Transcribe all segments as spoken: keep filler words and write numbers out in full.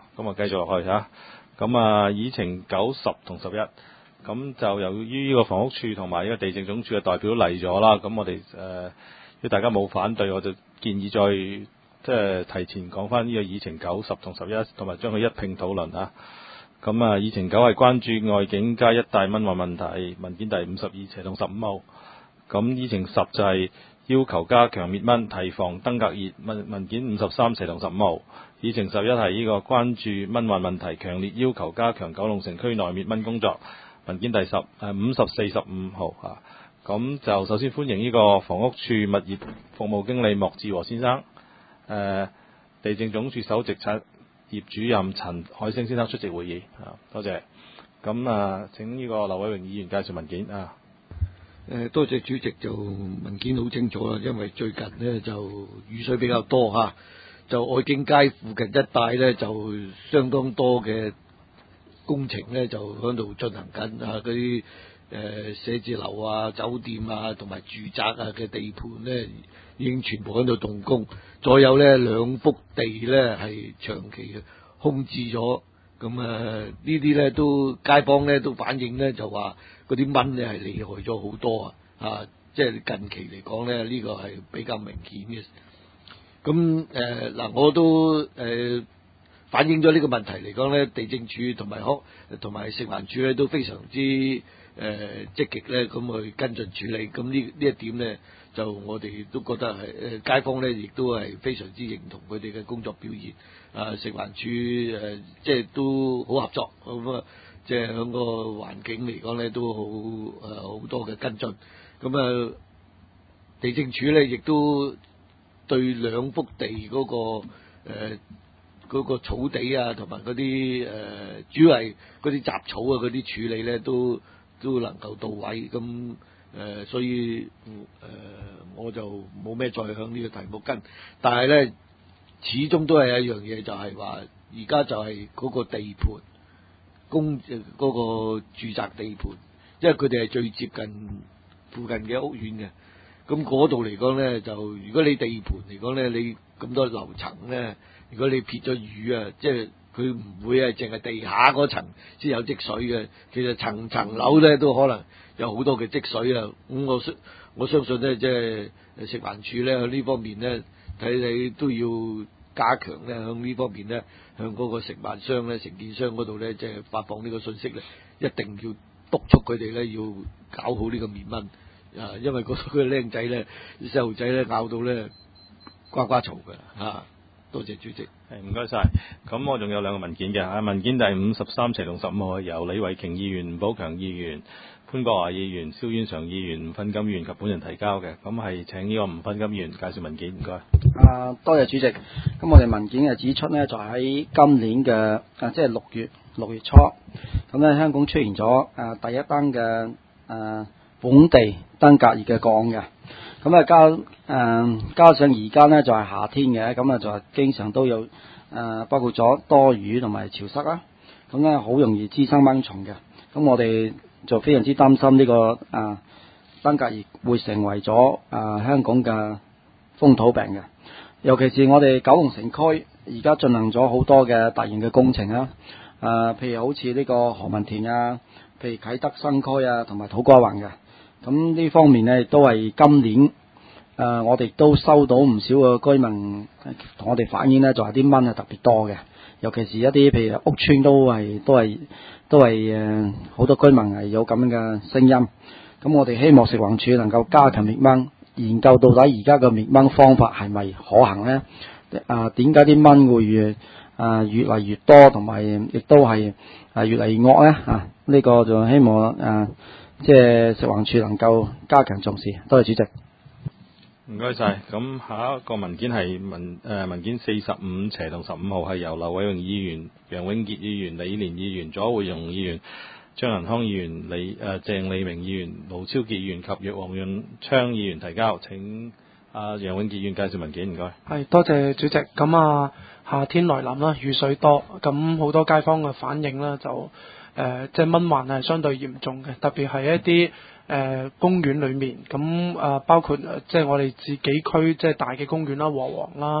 咁啊繼續落去嚇。咁啊，議程九十同十一，咁就由於呢個房屋處同埋呢個地政總署嘅代表嚟咗啦，咁我哋誒，如、呃、果大家冇反對，我就建議再即係提前講翻呢個議程九十同十一，同埋將佢一併討論啊。咁啊，議程九係關注外景街一帶蚊患問題，文件第五十二斜同十五號。咁議程十就係要求加強滅蚊，提防登革熱，文文件五十三斜同十五號。議程十一係呢個關注蚊患問題，強烈要求加強九龍城區內滅蚊工作，文件第十誒五十四十五號嚇。咁就首先歡迎呢個房屋處物業服務經理莫志和先生，誒、呃、地政總署首席產業主任陳海星先生出席會議啊，多謝。咁啊，請呢個劉偉榮議員介紹文件啊。 誒，多謝主席，就文件好清楚啦，因為最近呢就雨水比較多嚇，就愛景街附近一帶呢就相當多嘅工程呢就喺度進行緊啊，嗰啲誒寫字樓啊、酒店啊同埋住宅啊嘅地盤呢已經全部喺度動工，再有呢兩幅地呢係長期嘅空置咗。咁啊，呢啲咧都街坊咧都反映咧就話嗰啲蚊咧係厲害咗好多啊！啊，即係近期嚟講咧，呢個係比較明顯嘅。咁誒嗱，我都誒、呃、反映咗呢個問題嚟講咧，地政署同埋康同埋食環署咧都非常之誒、呃、積極咧咁去跟進處理。咁呢呢一點咧，就我哋都覺得係誒街坊咧，亦都係非常之認同佢哋嘅工作表現。啊，食環署誒、呃，即係都好合作，咁啊，即係喺個環境嚟講咧，都好誒好多嘅跟進。咁啊，地政署咧亦都對兩幅地嗰、那個誒嗰、呃那個草地啊，同埋嗰啲誒主要係嗰啲雜草啊嗰啲處理咧，都都能夠到位。咁誒、呃，所以誒、呃、我就冇咩再向呢個題目跟，但係咧。始終都係一樣嘢，就係話而家就係嗰個地盤公嗰、嗰個住宅地盤，因為佢哋係最接近附近嘅屋苑嘅。咁嗰度嚟講咧，就如果你地盤嚟講咧，你咁多樓層咧，如果你撇咗雨啊，即係佢唔會係淨係地下嗰層先有積水嘅，其實層層樓咧都可能有好多嘅積水啊。咁我相我相信咧，即係食環署咧喺呢方面咧。睇你都要加強咧，向呢方面咧，向嗰個承辦商咧、承建商嗰度咧，即係發放呢個信息咧，一定要督促佢哋咧，要搞好呢個滅蚊啊！因為嗰度嘅僆仔咧、細路仔咧咬到咧呱呱嘈嘅嚇。多謝主席。 係唔該晒。咁我仲有兩個文件嘅嚇，文件第五十三斜同十五號係由李慧瓊議員、吳寶強議員、潘國華議員、蕭遠常議員、吳訓金議員及本人提交嘅，咁係請呢個吳訓金議員介紹文件，唔該。 啊，多謝主席。咁我哋文件係指出呢，就喺今年嘅啊，即係六月六月初，咁咧香港出現咗啊第一單嘅啊本地登革熱嘅個案嘅。咁啊加誒、呃、加上而家呢就係、是、夏天嘅，咁啊就係經常都有誒、呃、包括咗多雨同埋潮濕啦，咁咧好容易滋生蚊蟲嘅。咁我哋就非常之擔心呢、這個啊登革熱會成為咗啊香港嘅風土病嘅。尤其是我哋九龍城區而家進行咗好多嘅大型嘅工程啊，誒、呃、譬如好似呢個何文田啊，譬如啟德新區啊，同埋土瓜灣嘅。咁呢方面呢，都係今年誒、呃，我哋都收到唔少嘅居民同我哋反映呢，就係啲蚊係特別多嘅。尤其是一啲譬如屋邨都係都係都係誒，好、呃、多居民係有咁樣嘅聲音。咁我哋希望食環署能夠加強滅蚊，研究到底而家嘅滅蚊方法係咪可行呢？啊，點解啲蚊會越啊越嚟越多，同埋亦都係啊越嚟越惡呢？啊，呢、這個就希望啊。即係食環署能夠加強重視，多謝主席。 唔該晒。咁下一個文件係文誒、呃、文件四十五斜同十五號係由劉偉榮議員、楊永傑議員、李連議員、左會榮議員、張仁康議員、李誒、呃、鄭利明議員、盧超傑議員及若黃潤昌議員提交。請阿楊永傑議員介紹文件，唔該。 係，多謝主席。咁啊，夏天來臨啦，雨水多，咁好多街坊嘅反應啦就。誒、呃，即係蚊患係相對嚴重嘅，特別係一啲誒、呃、公園裏面，咁啊、呃、包括、呃、即係我哋自己區即係大嘅公園啦，和黃啦，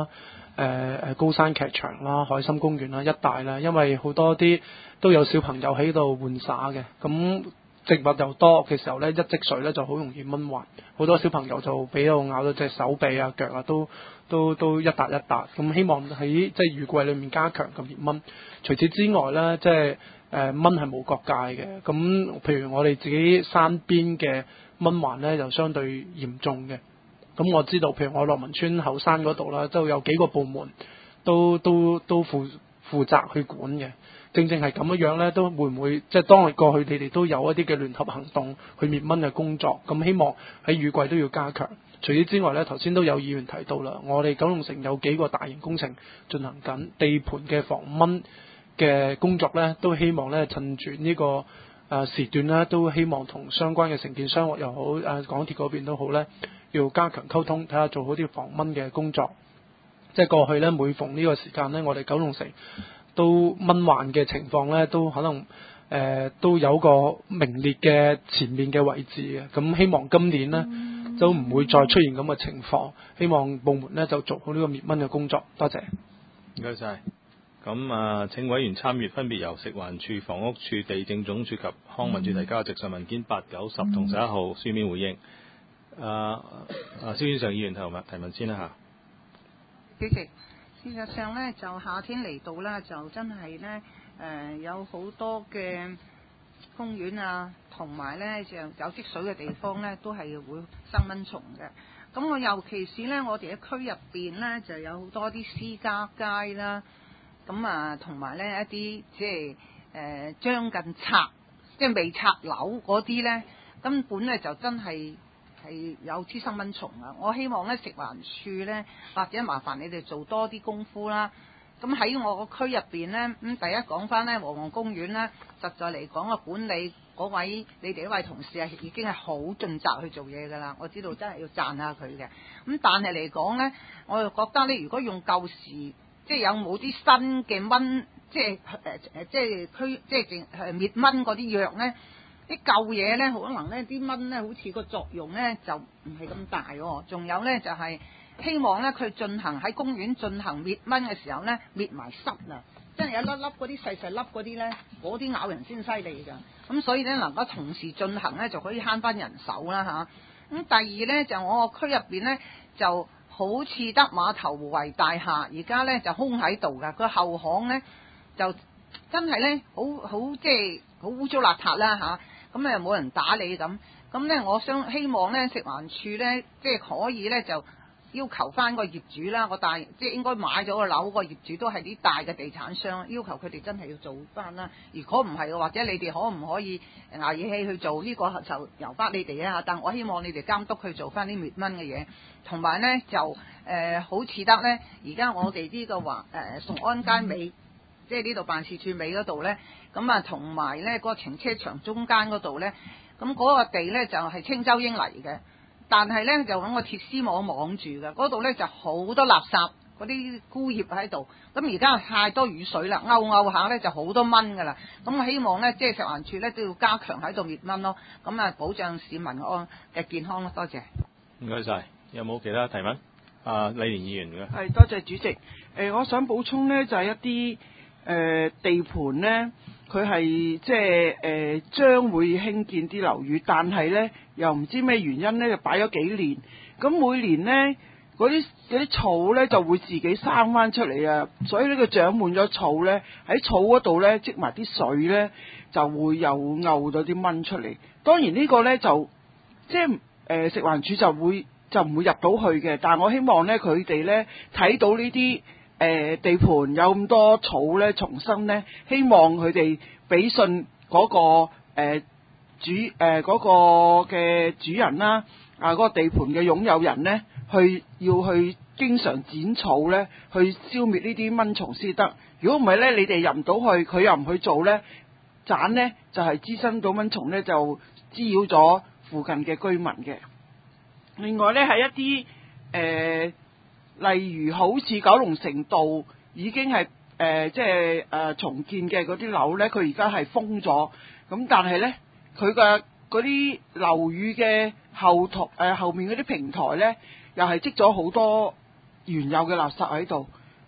誒誒高山劇場啦、海心公園啦一帶啦，因為好多啲都有小朋友喺度玩耍嘅，咁植物又多嘅時候咧，一積水咧就好容易蚊患，好多小朋友就俾到咬到隻手臂啊、腳啊，都都都一笪一笪。咁希望喺即係雨季裏面加強咁滅蚊。除此之外咧，即係誒蚊係冇國界嘅。咁譬如我哋自己山邊嘅蚊患咧，就相對嚴重嘅。咁我知道，譬如我樂民村後山嗰度啦，都有幾個部門都都都負負責去管嘅。正正係咁樣樣咧，都會唔會即係當日過去你哋都有一啲嘅聯合行動去滅蚊嘅工作？咁希望喺雨季都要加強。除此之外咧，頭先都有議員提到啦，我哋九龍城有幾個大型工程進行緊，地盤嘅防蚊嘅工作咧，都希望咧趁住呢個誒、呃、時段咧，都希望同相關嘅承建商又好誒、呃、港鐵嗰邊都好咧，要加強溝通，睇下做好啲防蚊嘅工作。即係過去咧，每逢呢個時間咧，我哋九龍城都蚊患嘅情況咧，都可能誒、呃、都有個名列嘅前面嘅位置嘅。咁希望今年呢，都唔會再出現咁嘅情況。希望部門呢就做好呢個滅蚊嘅工作。多謝。 唔該晒。咁啊，請委員參閱分別由食環署、房屋署、地政總署及康文署提交嘅直述文件八、九、十同十一號書面回應。啊啊，蕭先生議員提問提問先啦嚇。 主席。事實上咧，就夏天嚟到啦，就真係咧誒有好多嘅公園啊，同埋咧就有積水嘅地方咧，都係會生蚊蟲嘅。咁我尤其是咧，我哋嘅區入邊咧，就有好多啲私家街啦，咁啊同埋咧一啲即係誒將近拆，即係未拆樓嗰啲咧，根本咧就真係係有滋生蚊蟲啊！我希望咧食環署咧，或者麻煩你哋做多啲功夫啦。咁喺我個區入邊咧，咁、嗯、第一講翻咧和黃公園咧，實在嚟講個管理嗰位你哋一位同事係已經係好盡責去做嘢㗎啦。我知道真係要讚下佢嘅。咁但係嚟講咧，我又覺得咧，如果用舊時即係有冇啲新嘅蚊，即係誒誒，即係驅即係淨係滅蚊嗰啲藥咧？啲舊嘢咧，可能咧啲蚊咧，好似個作用咧就唔係咁大喎。仲有咧就係、是、希望咧佢進行喺公園進行滅蚊嘅時候咧，滅埋虱啊！真係一粒粒嗰啲細細粒嗰啲咧，嗰啲咬人先犀利㗎。咁所以咧能夠同時進行咧，就可以慳翻人手啦嚇。咁、啊、第二咧就我個區入邊咧，就好似得碼頭圍大廈，而家咧就空喺度㗎。個後巷咧就真係咧好好即係好污糟邋遢啦嚇。咁又冇人打理咁，咁咧我想希望咧食環署咧，即係可以咧就要求翻個業主啦，個大即係應該買咗個樓個業主都係啲大嘅地產商，要求佢哋真係要做翻啦。如果唔係嘅，或者你哋可唔可以捱義氣去做呢個就由翻你哋啊？但我希望你哋監督去做翻啲滅蚊嘅嘢，同埋咧就誒、呃、好似得咧，而家我哋呢個華誒崇安街尾。即係呢度辦事處尾嗰度呢，咁啊同埋呢個停車場中間嗰度呢，咁嗰個地呢就係青州英嚟嘅，但係呢就揾個鐵絲網網住嘅，嗰度呢就好多垃圾嗰啲枯葉喺度，咁而家太多雨水啦，勾勾下呢就好多蚊㗎啦，咁我希望呢，即係食環署呢都要加強喺度滅蚊咯，咁啊保障市民安嘅健康咯，多謝。 唔該晒，有冇其他提問？啊，李連議員嘅。 係多謝主席。誒、呃，我想補充呢，就係、是、一啲。誒、呃、地盤呢，佢係即係誒將會興建啲樓宇，但係呢又唔知咩原因呢，就擺咗幾年。咁每年呢，嗰啲嗰啲草呢就會自己生翻出嚟啊！所以呢，佢長滿咗草呢，喺草嗰度呢積埋啲水呢，就會又漚咗啲蚊出嚟。當然呢個呢，就即係誒、呃、食環署就會就唔會入到去嘅，但係我希望呢，佢哋呢睇到呢啲。誒、呃、地盤有咁多草咧，重新咧，希望佢哋俾信嗰、那個、呃、主誒嗰、呃那個嘅主人啦，啊嗰、那個地盤嘅擁有人咧，去要去經常剪草咧，去消滅呢啲蚊蟲先得。如果唔係咧，你哋入唔到去，佢又唔去做咧，盞咧就係、是、滋生到蚊蟲咧，就滋擾咗附近嘅居民嘅。另外咧係一啲誒。呃例如好似九龍城道已經係誒、呃、即係誒、呃、重建嘅嗰啲樓咧，佢而家係封咗。咁但係咧，佢嘅嗰啲樓宇嘅後台誒、呃、後面嗰啲平台咧，又係積咗好多原有嘅垃圾喺度。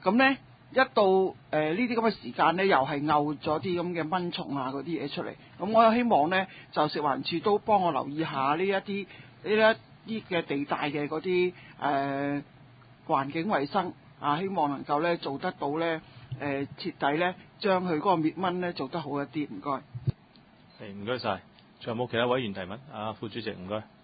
咁咧一到誒呢啲咁嘅時間咧，又係漚咗啲咁嘅蚊蟲啊嗰啲嘢出嚟。咁我又希望咧，就食環署都幫我留意下呢一啲呢一啲嘅地帶嘅嗰啲誒環境衛生啊，希望能夠咧做得到咧誒、呃、徹底咧將佢嗰個滅蚊咧做得好一啲。唔該。 係，唔該晒。仲有冇其他委員提問？啊，副主席唔該。 誒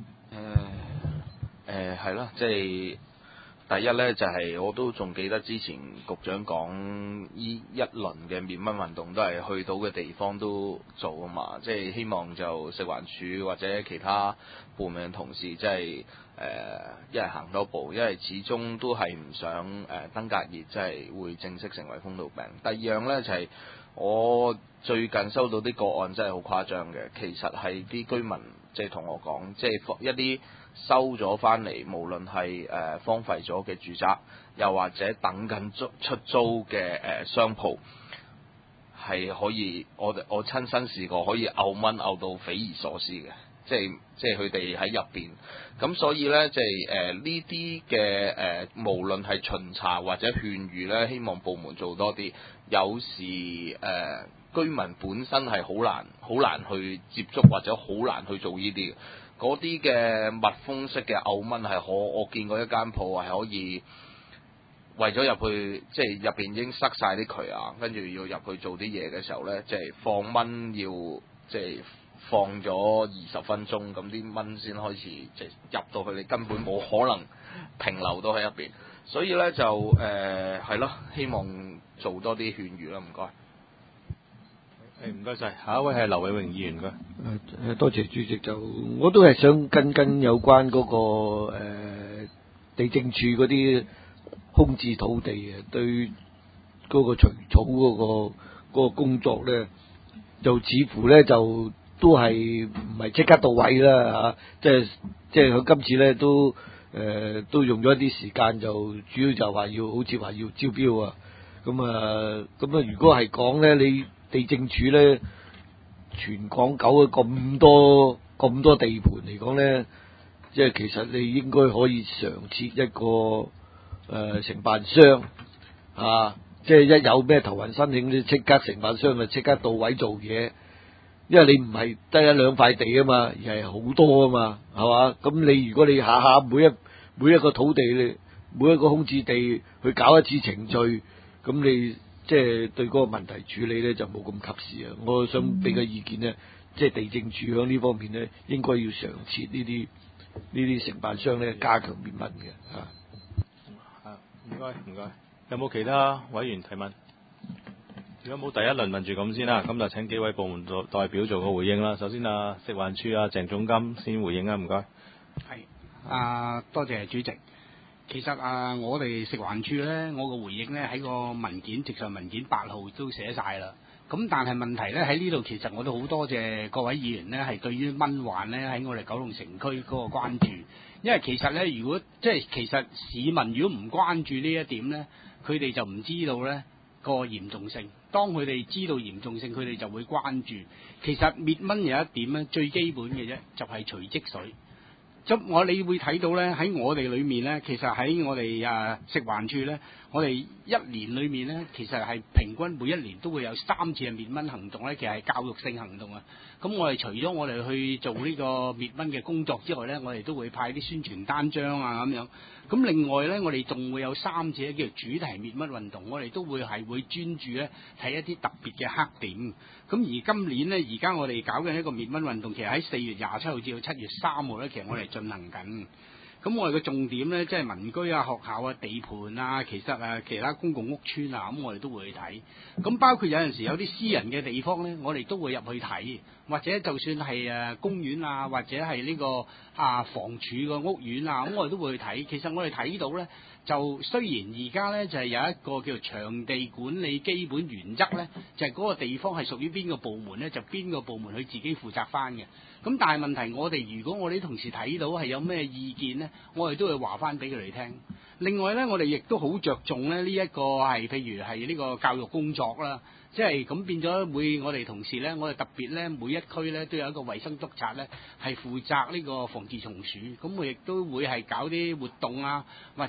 誒係啦，即係第一咧就係、是、我都仲記得之前局長講呢一輪嘅滅蚊運動都係去到嘅地方都做啊嘛，即係希望就食環署或者其他部門嘅同事即係誒一係行多步，因為始終都係唔想誒、呃、登革熱即係會正式成為風土病。第二樣咧就係、是、我最近收到啲個案真係好誇張嘅，其實係啲居民即係同我講，即係一啲收咗翻嚟，無論係誒荒廢咗嘅住宅，又或者等緊租出租嘅誒商鋪，係可以我我親身試過可以漚蚊漚到匪夷所思嘅，即係即係佢哋喺入邊。咁所以咧，即係誒呢啲嘅誒，無論係巡查或者勸喻咧，希望部門做多啲。有時誒、呃、居民本身係好難好難去接觸或者好難去做呢啲嘅。嗰啲嘅密封式嘅漚蚊係可，我見過一間鋪係可以為咗入去，即係入邊已經塞晒啲渠啊，跟住要入去做啲嘢嘅時候咧，即係放蚊要即係放咗二十分鐘，咁啲蚊先開始即係入到去，你根本冇可能停留到喺入邊。所以咧就誒係咯，希望做多啲勸喻啦，唔該。 誒唔該晒，下一位係劉偉榮議員嘅。 誒多謝主席，就我都係想跟跟有關嗰、那個誒、呃、地政處嗰啲空置土地嘅對嗰個除草嗰、那個那個工作咧，就似乎咧就都係唔係即刻到位啦嚇、啊，即係即係佢今次咧都誒、呃、都用咗一啲時間，就主要就話要好似話要招標啊，咁啊咁啊，如果係講咧你。地政處咧，全港九嘅咁多咁多地盤嚟講咧，即係其實你應該可以常設一個誒、呃、承辦商啊，即係一有咩頭暈申請，你即刻承辦商就即刻到位做嘢，因為你唔係得一兩塊地啊嘛，而係好多啊嘛，係嘛？咁你如果你下下每一每一個土地，你每一個空置地去搞一次程序，咁你。即係對嗰個問題處理咧就冇咁及時啊！我想俾個意見咧，即係地政處喺呢方面咧，應該要常設呢啲呢啲承辦商咧，加強滅蚊嘅嚇。 啊，唔該唔該，有冇其他委員提問？如果冇第一輪問住咁先啦，咁就請幾位部門代表做個回應啦。首先啊，食環署啊，鄭總監先回應啊，唔該。 係啊，多謝主席。其實啊，我哋食環署咧，我個回應咧喺個文件，直上文件八號都寫晒啦。咁但係問題咧喺呢度，其實我都好多謝各位議員咧，係對於蚊患咧喺我哋九龍城區嗰個關注。因為其實咧，如果即係其實市民如果唔關注呢一點咧，佢哋就唔知道咧個嚴重性。當佢哋知道嚴重性，佢哋就會關注。其實滅蚊有一點咧，最基本嘅啫，就係除積水。咁我你會睇到咧喺我哋裏面咧，其實喺我哋啊食環署咧，我哋一年裏面咧，其實係平均每一年都會有三次嘅滅蚊行動咧，其實係教育性行動啊。咁我哋除咗我哋去做呢個滅蚊嘅工作之外咧，我哋都會派啲宣傳單張啊咁樣。咁另外咧，我哋仲會有三次咧叫做主題滅蚊運動，我哋都會係會專注咧睇一啲特別嘅黑點。咁而今年咧，而家我哋搞緊一個滅蚊運動，其實喺四月廿七號至到七月三號咧，其實我哋進行緊。咁我哋嘅重點咧，即係民居啊、學校啊、地盤啊，其實啊其他公共屋邨啊，咁我哋都會去睇。咁包括有陣時有啲私人嘅地方咧，我哋都會入去睇，或者就算係誒公園啊，或者係呢個啊房署嘅屋苑啊，咁我哋都會去睇。其實我哋睇到咧，就雖然而家咧就係有一個叫做場地管理基本原則咧，就係嗰個地方係屬於邊個部門咧，就邊個部門去自己負責翻嘅。咁但係問題，我哋如果我哋啲同事睇到係有咩意見咧，我哋都會話翻俾佢哋聽。另外咧，我哋亦都好着重咧呢一個係譬如係呢個教育工作啦，即係咁變咗會我哋同事咧，我哋特別咧每一區咧都有一個衛生督察咧係負責呢個防治蟲鼠，咁我亦都會係搞啲活動啊，或者會介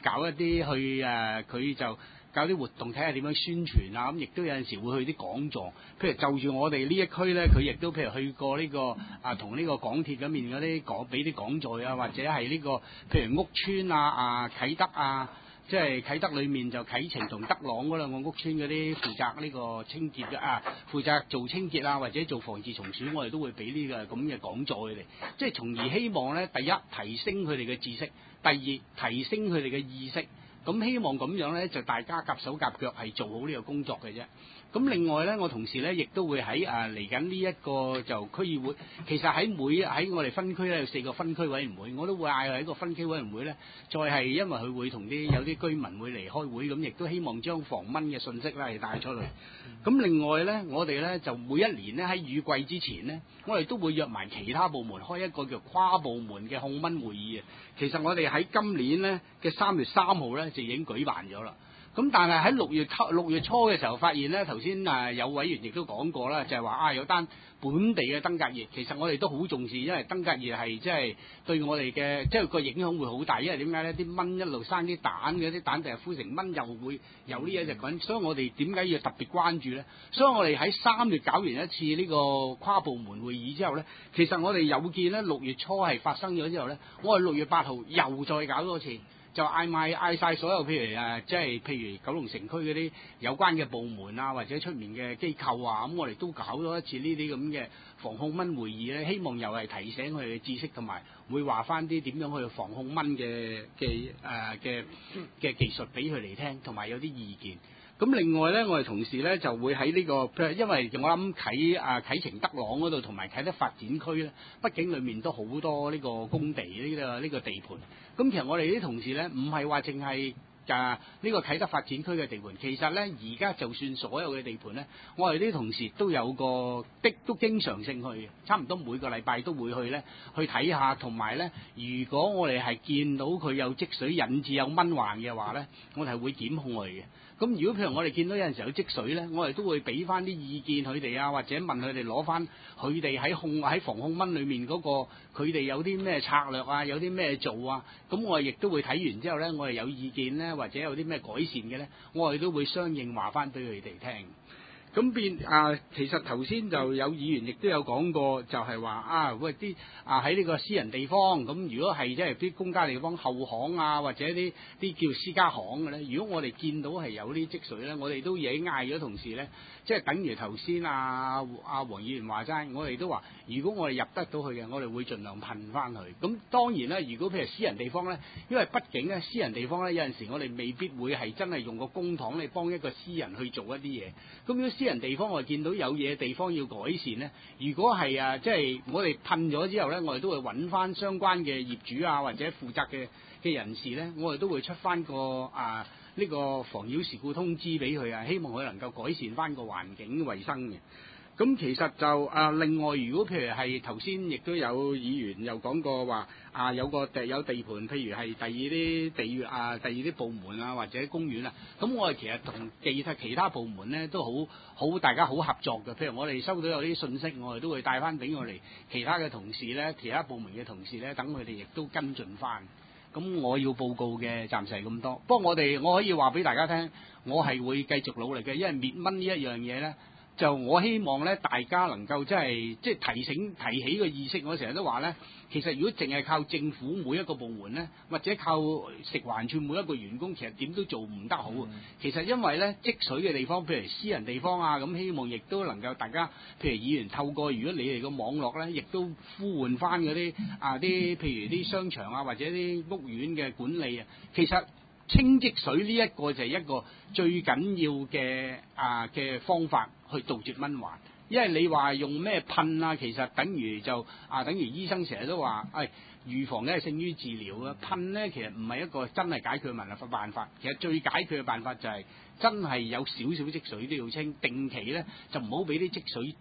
搞一啲去誒，佢、就搞啲活動睇下點樣宣傳啊，咁亦都有陣時會去啲講座，譬如就住我哋呢一區咧，佢亦都譬如去過呢、呢個啊同呢個港鐵嗰面嗰啲講俾啲講座啊，或者係呢、呢個譬如屋邨啊啊啟德啊。即係啟德裏面就啟晴同德朗嗰兩個屋邨嗰啲負責呢個清潔嘅啊，負責做清潔啊或者做防治蟲鼠，我哋都會俾呢個咁嘅講座佢哋，即係從而希望咧，第一提升佢哋嘅知識，第二提升佢哋嘅意識，咁希望咁樣咧就大家夾手夾腳係做好呢個工作嘅啫。咁另外咧，我同時咧亦都會喺啊嚟緊呢一個就區議會，其實喺每喺我哋分區咧有四個分區委員會，我都會嗌喺個分區委員會咧，再係因為佢會同啲有啲居民會嚟開會，咁亦都希望將防蚊嘅信息咧係帶出去。咁另外咧，我哋咧就每一年咧喺雨季之前咧，我哋都會約埋其他部門開一個叫跨部門嘅控蚊會議嘅。其實我哋喺今年咧嘅三月三號咧就已經舉辦咗啦。咁但係喺六月初六月初嘅時候發現咧，頭先啊有委員亦都講過啦，就係話啊有單本地嘅登革熱，其實我哋都好重視，因為登革熱係即係對我哋嘅即係個影響會好大，因為點解咧？啲蚊一路生啲蛋嘅，啲蛋第日孵成蚊又會有呢一隻菌，所以我哋點解要特別關注咧？所以我哋喺三月搞完一次呢個跨部門會議之後咧，其實我哋有見咧六月初係發生咗之後咧，我哋六月八號又再搞多次。就嗌埋嗌曬所有譬如誒，即係譬如九龍城區嗰啲有關嘅部門啊，或者出面嘅機構啊，咁我哋都搞咗一次呢啲咁嘅防控蚊會議咧，希望又係提醒佢哋嘅知識，同埋會話翻啲點樣去防控蚊嘅嘅誒嘅嘅技術俾佢哋聽，同埋有啲意見。咁另外咧，我哋同時咧就會喺呢、這個，譬如因為我諗啟啊啟晴德朗嗰度同埋啟德發展區咧，畢竟裏面都好多呢個工地呢、這個呢、這個地盤。咁其實我哋啲同事咧，唔係話淨係啊呢個啟德發展區嘅地盤，其實咧而家就算所有嘅地盤咧，我哋啲同事都有個的都經常性去嘅，差唔多每個禮拜都會去咧去睇下，同埋咧如果我哋係見到佢有積水引致有蚊患嘅話咧，我哋係會檢控佢嘅。咁如果譬如我哋見到有陣時有積水咧，我哋都會俾翻啲意見佢哋啊，或者問佢哋攞翻佢哋喺控喺防控蚊裏面嗰個佢哋有啲咩策略啊，有啲咩做啊，咁我哋亦都會睇完之後咧，我哋有意見咧，或者有啲咩改善嘅咧，我哋都會相應話翻俾佢哋聽。咁變啊，其實頭先就有議員亦都有講過，就係話啊，喂啲啊喺呢個私人地方，咁如果係即係啲公家地方後巷啊，或者啲啲叫私家巷嘅咧，如果我哋見到係有啲積水咧，我哋都已經嗌咗同事咧，即係等於頭先啊啊黃議員話齋，我哋都話，如果我哋入得到去嘅，我哋會盡量噴翻去。咁當然啦，如果譬如私人地方咧，因為畢竟咧私人地方咧有陣時我哋未必會係真係用個公帑嚟幫一個私人去做一啲嘢。咁如果私人地方我哋見到有嘢地方要改善咧，如果係啊即係我哋噴咗之後咧，我哋都會揾翻相關嘅業主啊或者負責嘅嘅人士咧，我哋都會出翻個啊呢個妨擾事故通知俾佢啊，希望佢能夠改善翻個環境衛生嘅。咁其實就啊，另外如果譬如係頭先亦都有議員又講過話啊，有個地有地盤，譬如係第二啲地啊，第二啲部門啊或者公園啊，咁我哋其實同其他其他部門咧都好好大家好合作嘅。譬如我哋收到有啲信息，我哋都會帶翻俾我哋其他嘅同事咧，其他部門嘅同事咧，等佢哋亦都跟進翻。咁我要報告嘅暫時係咁多。不過我哋我可以話俾大家聽，我係會繼續努力嘅，因為滅蚊呢一樣嘢咧。就我希望咧，大家能夠即係即係提醒提起個意識。我成日都話咧，其實如果淨係靠政府每一個部門咧，或者靠食環署每一個員工，其實點都做唔得好。嗯、其實因為咧積水嘅地方，譬如私人地方啊，咁希望亦都能夠大家，譬如議員透過如果你哋個網絡咧，亦都呼喚翻嗰啲啊啲，譬如啲商場啊或者啲屋苑嘅管理啊，其實。清積水呢一個就係一個最緊要嘅啊嘅方法去杜絕蚊患，因為你話用咩噴啊，其實等於就啊等於醫生成日都話，誒、哎、預防咧係勝於治療啊，噴咧其實唔係一個真係解決問題嘅辦法，其實最解決嘅辦法就係真係有少少積水都要清，定期咧就唔好俾啲積水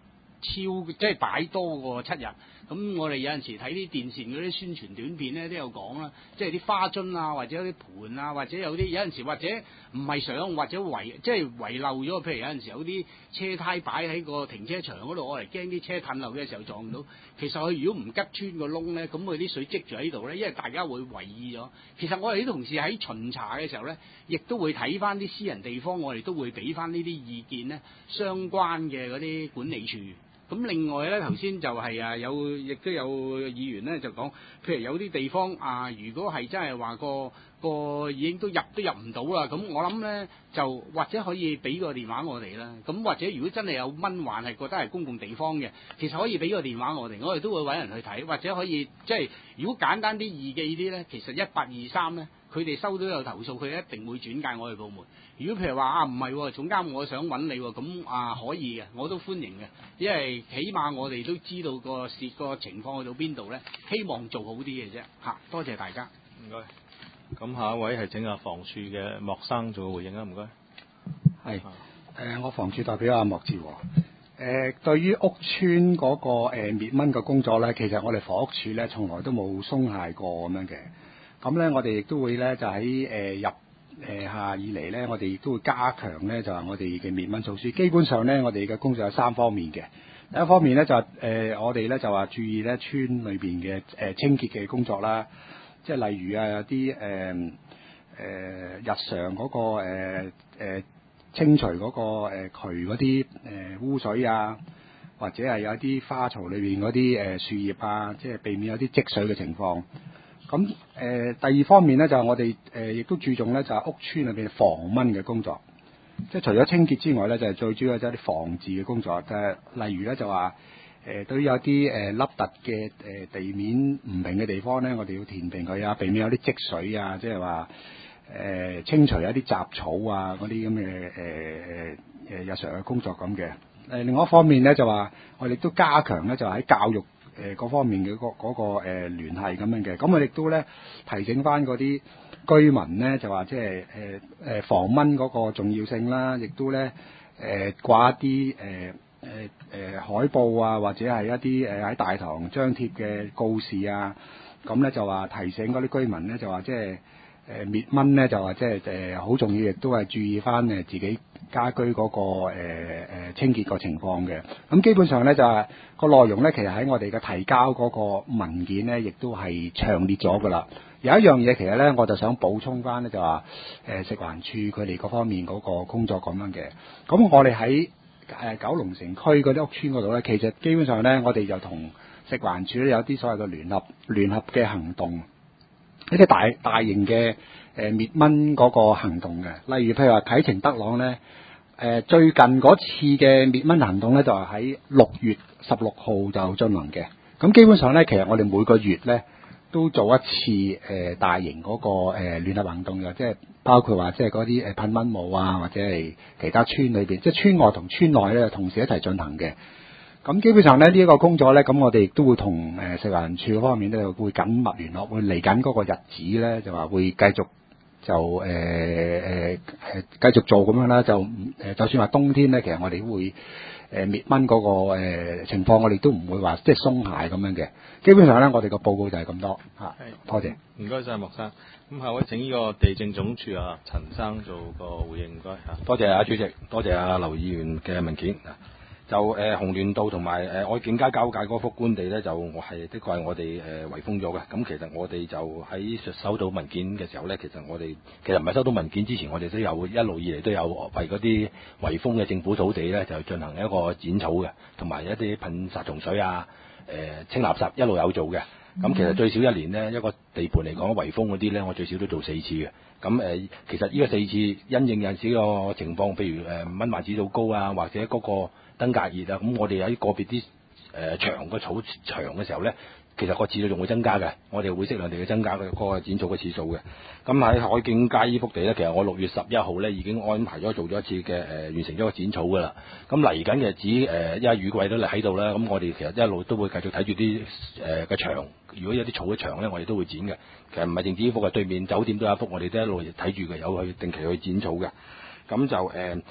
超即係擺多過七日。咁我哋有陣時睇啲電線嗰啲宣傳短片咧，都有講啦，即係啲花樽啊，或者有啲盤啊，或者有啲有陣時或者唔係想或者遺即係遺漏咗，譬如有陣時有啲車胎擺喺個停車場嗰度，我嚟驚啲車褪漏嘅時候撞到。其實佢如果唔吉穿個窿咧，咁佢啲水積住喺度咧，因為大家會為意咗。其實我哋啲同事喺巡查嘅時候咧，亦都會睇翻啲私人地方，我哋都會俾翻呢啲意見咧，相關嘅嗰啲管理處。咁另外咧，頭先就係啊有，亦都有議員咧就講，譬如有啲地方啊，如果係真係話個個已經都入都入唔到啦，咁我諗咧就或者可以俾個電話我哋啦。咁或者如果真係有蚊患係覺得係公共地方嘅，其實可以俾個電話我哋，我哋都會揾人去睇，或者可以即係如果簡單啲易記啲咧，其實一八二三咧，佢哋收到有投訴，佢一定會轉介我哋部門。如果譬如話啊唔係總監，我想揾你喎，咁啊可以嘅，我都歡迎嘅，因為起碼我哋都知道個事個情況去到邊度咧，希望做好啲嘅啫嚇。多謝大家， 唔該。咁下一位係請阿房署嘅莫生做個回應啊，唔該。 係誒、呃，我房署代表阿莫志和。誒、呃，對於屋邨嗰、那個誒、呃、滅蚊嘅工作咧，其實我哋房屋署咧從來都冇鬆懈過咁樣嘅。咁咧，我哋亦都會咧就喺誒、呃、入。誒下以嚟咧，我哋亦都會加強咧，就係、是、我哋嘅滅蚊措施。基本上咧，我哋嘅工作有三方面嘅。第一方面咧就係、是、誒、呃，我哋咧就話注意咧村裏邊嘅誒清潔嘅工作啦，即係例如啊有啲誒誒日常嗰、那個誒、呃呃、清除嗰、那個、呃、渠嗰啲誒污水啊，或者係有啲花槽裏邊嗰啲誒樹葉啊，即係避免有啲積水嘅情況。咁誒、呃、第二方面咧就係、是、我哋誒亦都注重咧就係、是、屋邨裏邊防蚊嘅工作，即係除咗清潔之外咧，就係、是、最主要就係啲防治嘅工作。就係、是、例如咧就話誒、呃、對於有啲誒凹凸嘅誒地面唔平嘅地方咧，我哋要填平佢啊，避免有啲積水啊，即係話誒清除一啲雜草啊嗰啲咁嘅誒誒誒日常嘅工作咁嘅。誒、呃、另外一方面咧就話我哋都加強咧就喺教育。誒各方面嘅嗰嗰個誒聯繫咁樣嘅，咁我亦都咧提醒翻嗰啲居民咧，就話即係誒誒防蚊嗰個重要性啦，亦都咧誒掛一啲誒誒誒海報啊，或者係一啲誒喺大堂張貼嘅告示啊，咁咧就話提醒嗰啲居民咧，就話即係誒滅蚊咧，就話即係誒好重要，亦都係注意翻誒自己家居嗰、那個誒誒、呃、清潔個情況嘅。咁基本上咧就係、是、個內容咧，其實喺我哋嘅提交嗰個文件咧，亦都係詳列咗噶啦。有一樣嘢其實咧，我就想補充翻咧，就話誒、呃、食環署佢哋嗰方面嗰個工作咁樣嘅。咁我哋喺誒九龍城區嗰啲屋邨嗰度咧，其實基本上咧，我哋就同食環署咧有啲所謂嘅聯合聯合嘅行動，一啲大大型嘅誒滅蚊嗰個行動嘅。例如譬如話啟晴德朗咧。誒、呃、最近嗰次嘅滅蚊行動咧，就係喺六月十六號就進行嘅。咁基本上咧，其實我哋每個月咧都做一次誒、呃、大型嗰、那個誒、呃、聯合行動嘅，即係包括話即係嗰啲誒噴蚊霧啊，或者係其他村裏邊，即係村外同村內咧同時一齊進行嘅。咁基本上咧呢一、這個工作咧，咁我哋亦都會同誒、呃、食環署方面咧會緊密聯絡，會嚟緊嗰個日子咧就話會繼續。就誒誒誒繼續做咁樣啦，就誒、呃、就算話冬天咧，其實我哋都會誒、呃、滅蚊嗰、那個、呃、情況，我哋都唔會話即係鬆懈咁樣嘅。基本上咧，我哋個報告就係咁多嚇。係、啊，多謝。唔該晒，莫生。咁下位請呢個地政總署啊陳生做個回應，唔該嚇。 多謝啊主席，多謝啊劉議員嘅文件。就誒、呃、紅聯道同埋誒愛景街交界嗰幅官地咧，就我係的確係我哋誒、呃、圍封咗嘅。咁其實我哋就喺收到文件嘅時候咧，其實我哋其實唔係收到文件之前，我哋都有一路以嚟都有為嗰啲圍封嘅政府土地咧，就進行一個剪草嘅，同埋一啲噴殺蟲水啊、誒、呃、清垃圾一路有做嘅。咁其實最少一年呢，一個地盤嚟講圍封嗰啲咧，我最少都做四次嘅。咁誒、呃，其實呢個四次因應有陣時個情況，譬如誒、呃、蚊患指數高啊，或者嗰、那個登革熱啊，咁我哋喺個別啲誒、呃、長個草長嘅時候咧，其實個次數仲會增加嘅，我哋會適量地去增加佢嗰個剪草嘅次數嘅。咁喺海景街呢幅地咧，其實我六月十一號咧已經安排咗做咗一次嘅誒、呃、完成咗個剪草噶啦。咁嚟緊嘅日子誒，因為雨季都嚟喺度啦，咁我哋其實一路都會繼續睇住啲誒嘅牆，如果有啲草嘅牆咧，我哋都會剪嘅。其實唔係淨止呢幅嘅，對面酒店都有一幅，我哋都一路睇住嘅，有去定期去剪草嘅。咁就誒。呃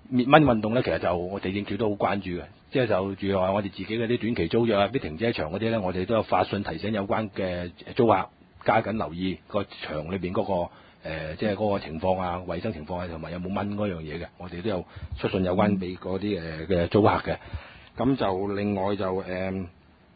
滅蚊運動咧，其實就我地政署都好關注嘅，即係就住話我哋自己嗰啲短期租約啊、啲停車場嗰啲咧，我哋都有發信提醒有關嘅租客加緊留意個場裏邊嗰、個。誒、呃，即係嗰個情況啊，衞生情況啊，同埋有冇蚊嗰樣嘢嘅，我哋都有出信有關俾嗰啲誒嘅租客嘅。咁就另外就誒、呃，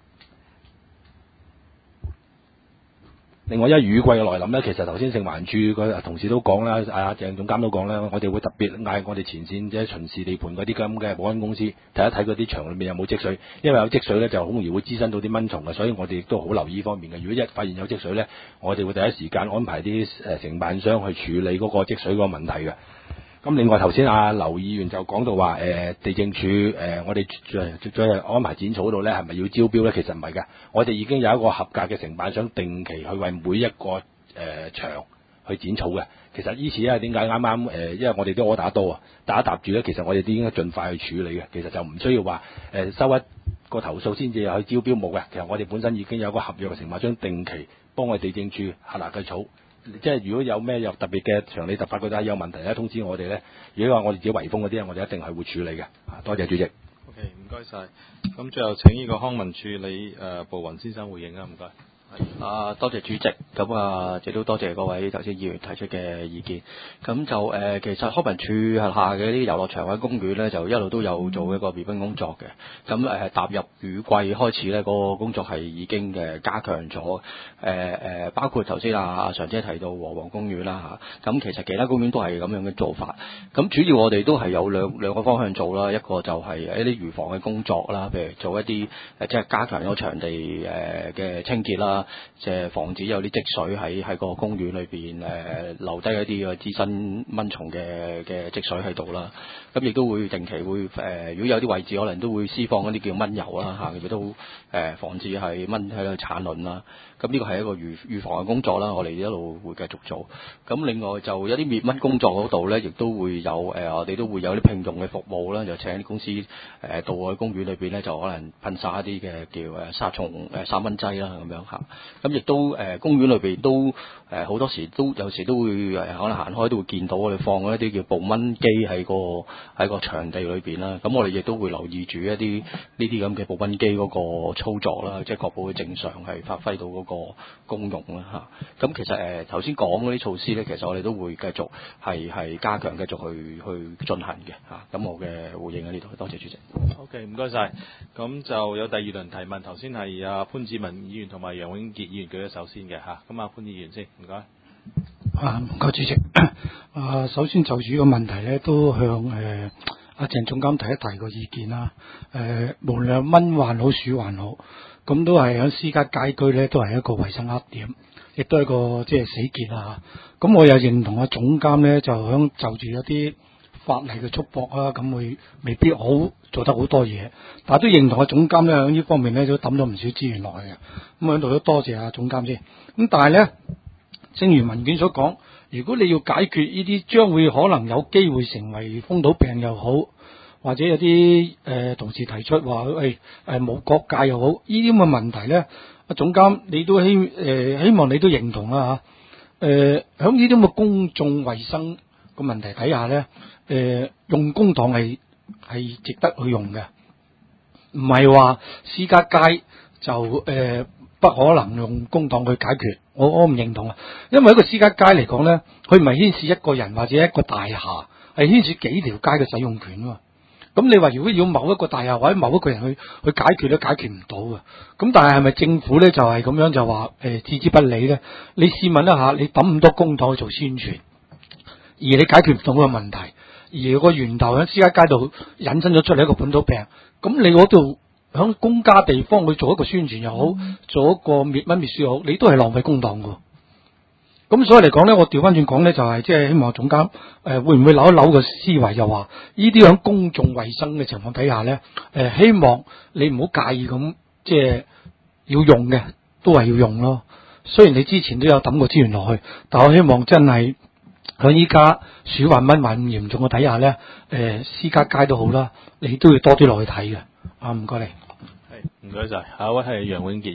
另外因為雨季嘅來臨咧，其實頭先食環署個同事都講啦，阿鄭總監都講啦，我哋會特別嗌我哋前線即係巡視地盤嗰啲咁嘅保安公司睇一睇嗰啲場裏面有冇積水，因為有積水咧就好容易會滋生到啲蚊蟲嘅，所以我哋亦都好留意呢方面嘅。如果一發現有積水咧，我哋會第一時間安排啲誒承辦商去處理嗰個積水嗰個問題嘅。咁另外頭先阿劉議員就講到話誒、呃、地政署誒、呃、我哋再再安排剪草度咧係咪要招標咧？其實唔係嘅，我哋已經有一個合格嘅承辦商定期去為每一個誒、呃、場去剪草嘅。其實依次咧點解啱啱誒，因為我哋都 order 多啊，打一搭住咧，其實我哋都應該盡快去處理嘅。其實就唔需要話誒、呃、收一個投訴先至去招標冇嘅。其實我哋本身已經有一個合約嘅承辦商定期幫我哋地政署下嗱嘅草。即係如果有咩有特別嘅場理突發覺得有問題咧，通知我哋咧。如果話我哋自己圍封嗰啲，我哋一定係會處理嘅。多謝主席。 OK，唔該晒。咁最後請呢個康文署理誒步雲先生回應啊，唔該。 啊，多謝主席，咁啊，亦都多謝各位頭先議員提出嘅意見。咁就誒、呃，其實康文署轄下嘅啲遊樂場或者公園咧，就一路都有做一個滅蚊工作嘅。咁誒、呃，踏入雨季開始咧，嗰、那個工作係已經誒加強咗。誒、呃、誒，包括頭先啊阿常姐提到和黃公園啦嚇，咁、啊、其實其他公園都係咁樣嘅做法。咁主要我哋都係有兩兩個方向做啦，一個就係一啲預防嘅工作啦，譬如做一啲誒即係加強咗場地誒嘅清潔啦。即係防止有啲積水喺喺個公園裏邊誒、呃、留低一啲嘅滋生蚊蟲嘅嘅積水喺度啦。咁亦都會定期會誒、呃，如果有啲位置可能都會施放一啲叫蚊油啦嚇，亦、啊、都誒、呃、防止係蚊喺度產卵啦。咁呢個係一個預預防嘅工作啦，我哋一路會繼續做。咁另外就有啲滅蚊工作嗰度咧，亦都會有誒、呃，我哋都會有啲聘用嘅服務啦，就請啲公司誒、呃、到去公園裏邊咧，就可能噴灑一啲嘅叫誒殺蟲誒殺蚊劑啦咁樣嚇。咁亦都誒、呃、公園裏邊都誒好、呃、多時都有時都會誒、呃、可能行開都會見到我哋放一啲叫捕蚊機喺個喺個場地裏邊啦。咁我哋亦都會留意住一啲呢啲咁嘅捕蚊機嗰個操作啦，即係確保佢正常係發揮到嗰個功用啦嚇。咁其實誒頭先講嗰啲措施咧，其實我哋都會繼續係係加強繼續去去進行嘅嚇。咁我嘅回應喺呢度，多謝主席。 OK， 唔該晒。咁就有第二輪提問，頭先係阿潘志文議員同埋楊永傑議員舉咗手先嘅嚇。咁啊潘議員先，唔該。 啊，唔該主席。啊，首先就住個問題咧，都向誒阿鄭總監提一提個意見啦。誒、呃，無論蚊還好鼠還好，咁都係喺私家街區咧，都係一個衞生黑點，亦都係一個即係死結啦嚇。咁我又認同阿總監咧，就響就住一啲法例嘅束縛啊，咁會未必好做得好多嘢，但係都認同阿總監咧喺呢方面咧都抌咗唔少資源落去嘅。咁喺度都多謝阿總監先。咁但係咧，正如文件所講，如果你要解決呢啲將會可能有機會成為風土病又好，或者有啲誒、呃、同事提出話誒誒冇國界又好，呢啲咁嘅問題咧，阿總監你都希誒、呃、希望你都認同啦嚇。誒喺呢啲咁嘅公眾衞生個問題底下咧，誒、呃、用公帑係係值得去用嘅，唔係話私家街就誒。呃不可能用公帑去解決，我我唔認同啊！因為一個私家街嚟講咧，佢唔係牽涉一個人或者一個大廈，係牽涉幾條街嘅使用權啊！咁你話如果要某一個大廈或者某一個人去去解決都解決唔到嘅。咁但係係咪政府咧就係、是、咁樣就話誒置之不理咧？你試問一下，你抌咁多公帑去做宣傳，而你解決唔到個問題，而個源頭喺私家街度引申咗出嚟一個本土病，咁你嗰度？響公家地方去做一個宣傳又好，做一個滅蚊滅鼠又好，你都係浪費公帑噶。咁所以嚟講咧，我調翻轉講咧，就係即係希望總監誒、呃、會唔會扭一扭個思維，就話呢啲響公眾衛生嘅情況底下咧，誒、呃、希望你唔好介意咁，即係要用嘅都係要用咯。雖然你之前都有抌過資源落去，但我希望真係響依家鼠患蚊患咁嚴重嘅底下咧，誒、呃、私家街都好啦，你都要多啲落去睇嘅。啊，唔該你。 係，唔該晒。下一位係楊永傑議員。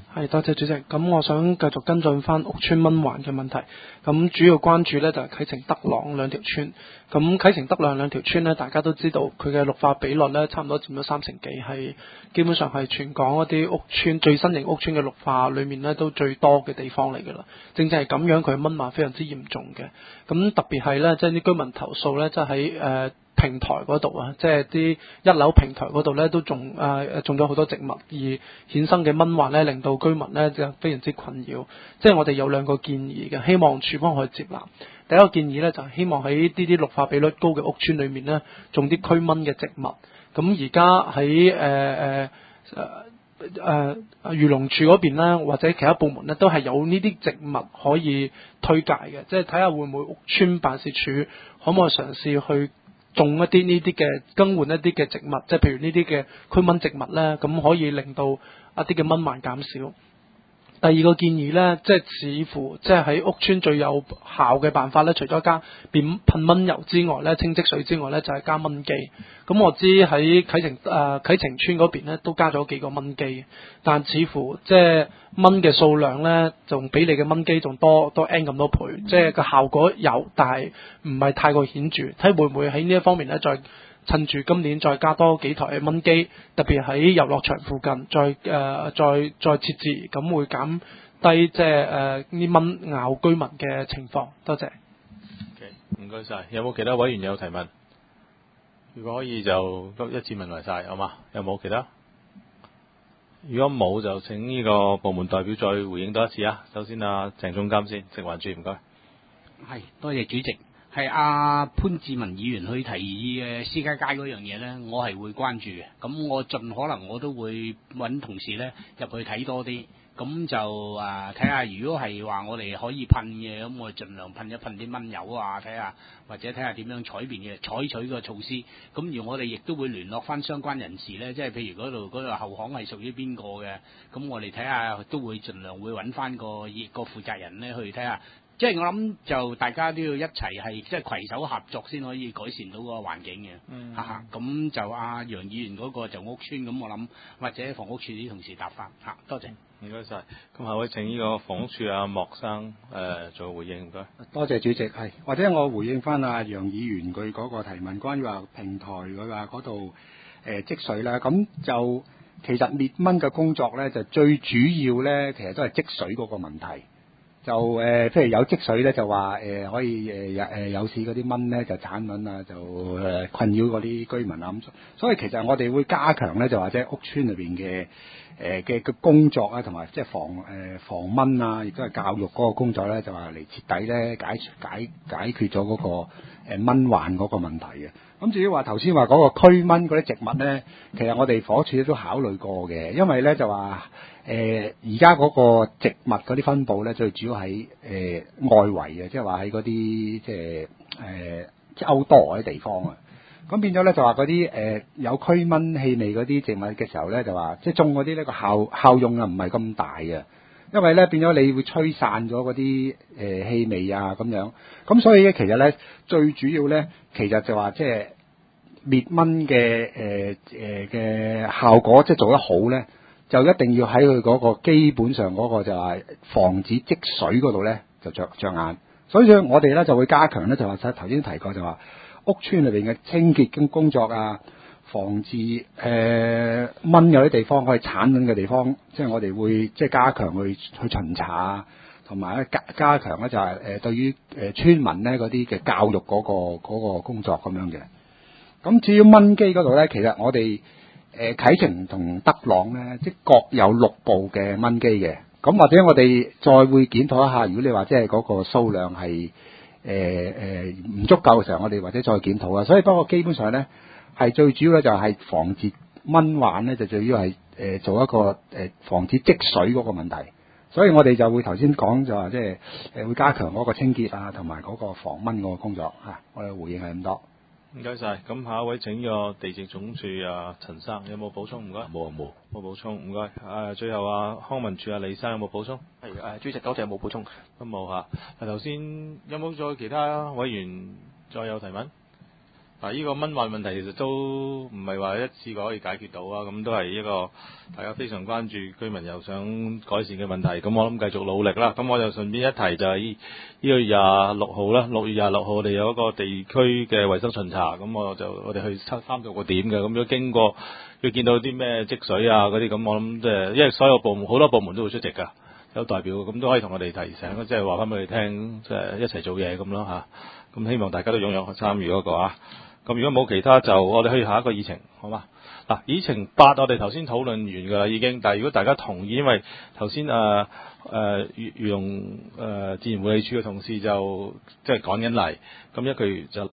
係，多謝主席。咁我想繼續跟進翻屋邨蚊患嘅問題。咁主要關注呢就係啟晴德朗兩條村。咁啟晴德朗兩條村呢，大家都知道佢嘅綠化比率呢，差唔多佔咗三成幾，係基本上係全港一啲屋邨最新型屋邨嘅綠化裏面呢都最多嘅地方嚟㗎啦。正正係咁樣，佢蚊患非常之嚴重嘅。咁特別係呢，即係啲居民投訴呢，即係喺誒平台嗰度啊，即係啲一樓平台嗰度咧，都種誒、呃、種咗好多植物，而衍生嘅蚊患咧，令到居民咧就非常之困擾。即係我哋有兩個建議嘅，希望署方可以接納。第一個建議咧，就係、是、希望喺呢啲綠化比率高嘅屋邨裏面咧，種啲驅蚊嘅植物。咁而家喺誒誒誒誒漁農署嗰邊咧，或者其他部門咧，都係有呢啲植物可以推介嘅，即係睇下會唔會屋邨辦事處可唔可以嘗試去種一啲呢啲嘅更換一啲嘅植物，即係譬如呢啲嘅驅蚊植物咧，咁可以令到一啲嘅蚊患減少。第二個建議咧，即係似乎即係喺屋邨最有效嘅辦法咧，除咗加變噴蚊油之外咧，清積水之外咧，就係、是、加蚊機。咁我知喺啟晴誒啟晴邨嗰邊咧，都加咗幾個蚊機，但似乎即係蚊嘅數量咧，仲比你嘅蚊機仲多多 N 咁多倍，即係個效果有，但係唔係太過顯著。睇會唔會喺呢一方面咧，再趁住今年再加多幾台蚊機，特別喺遊樂場附近再誒、呃、再再設置，咁會減低即係誒啲蚊咬居民嘅情況。多謝。 OK，唔該晒。有冇其他委員有提問？如果可以就一次問埋晒，好嘛？有冇其他？如果冇就請呢個部門代表再回應多一次啊。首先啊，鄭總監先，食環署唔該。 係，多謝主席。係阿潘志文議員去提議嘅私家街嗰樣嘢呢，我係會關注嘅。咁我盡可能我都會揾同事呢入去睇多啲。咁就啊睇下，如果係話我哋可以噴嘅，咁我盡量噴一噴啲蚊油啊，睇下或者睇下點樣採便嘅採取個措施。咁而我哋亦都會聯絡翻相關人士呢，即係譬如嗰度嗰度後巷係屬於邊個嘅，咁我哋睇下都會盡量會揾翻個個負責人呢去睇下。即係我諗就大家都要一齊係即係攜手合作先可以改善到個環境嘅， 嗯， 哈哈。咁就阿楊議員嗰個就屋邨，咁我諗或者房屋處啲同事答翻嚇，多謝。 唔該晒。咁下位請呢個房屋處阿莫生誒、呃、做回應，唔該。 多謝主席，係或者我回應翻阿楊議員佢嗰個提問，關於話平台佢話嗰度誒積水啦，咁就其實滅蚊嘅工作咧，就最主要咧，其實都係積水嗰個問題。就誒、呃，譬如有積水咧，就話誒、呃、可以誒誒、呃、有時嗰啲蚊咧就產卵啊，就誒、呃、困擾嗰啲居民啊咁。所以其實我哋會加強咧，就或者屋邨裏邊嘅誒嘅嘅工作啊，同埋即係防誒、呃、防蚊啊，亦都係教育嗰個工作咧，就話嚟徹底咧解解解決咗嗰個誒蚊患嗰個問題嘅。咁至於話頭先話嗰個驅蚊嗰啲植物咧，其實我哋房署都考慮過嘅，因為咧就話誒而家嗰個植物嗰啲分佈咧，最主要喺誒、呃、外圍嘅，即係話喺嗰啲即係誒歐多嗰啲地方啊。咁變咗咧就話嗰啲誒有驅蚊氣味嗰啲植物嘅時候咧，就話即係種嗰啲呢個效效用啊唔係咁大嘅。因為咧變咗你會吹散咗嗰啲誒氣味啊咁樣，咁所以咧其實咧最主要咧其實就話即係滅蚊嘅誒誒嘅效果即係做得好咧，就一定要喺佢嗰個基本上嗰個就係防止積水嗰度咧就着着眼，所以我哋咧就會加強咧就話頭先提過就話屋邨裏邊嘅清潔工工作啊。防治誒、呃、蚊有啲地方可以產卵嘅地方，即係我哋會即係加強去去巡查啊，同埋咧加加強咧就係、是、誒、呃、對於誒、呃、村民咧嗰啲嘅教育嗰、那個嗰、那個工作咁樣嘅。咁至於蚊機嗰度咧，其實我哋誒啟晴同德朗咧，即係各有六部嘅蚊機嘅。咁或者我哋再會檢討一下，如果你話即係嗰個數量係誒誒唔足夠嘅時候，我哋或者再檢討啊。所以不過基本上咧。係最主要咧，就係防治蚊患咧，就最主要係誒、呃、做一個誒、呃、防止積水嗰個問題。所以我哋就會頭先講就話，即係誒會加強嗰個清潔啊，同埋嗰個防蚊嗰個工作嚇、啊。我哋回應係咁多。 唔該晒。咁下一位請呢個地政總署啊陳生有冇補充？唔該。 冇啊冇。 冇補充，唔該。誒、啊、最後啊康文署啊李生有冇補充？ 係誒主席多謝冇補充。 都冇嚇。頭先有冇再其他委員再有提問？ 嗱，呢個蚊患問題其實都唔係話一次過可以解決到啊，咁都係一個大家非常關注，居民又想改善嘅問題。咁我諗繼續努力啦。咁我就順便一提就係呢個月廿六號啦，六月廿六號我哋有一個地區嘅衛生巡查，咁我就我哋去三三十個點嘅，咁如果經過要見到啲咩積水啊嗰啲，咁我諗即係因為所有部門好多部門都會出席㗎，有代表，咁都可以同我哋提醒，即係話翻俾你聽，即係一齊做嘢咁咯嚇。咁希望大家都踴躍去參與嗰個啊。咁如果冇其他就我哋去下一個議程，好嘛？嗱，議程八我哋頭先討論完㗎啦已經，但係如果大家同意，因為頭先誒誒漁漁農誒自然護理署嘅同事就即係趕緊嚟，咁一佢就。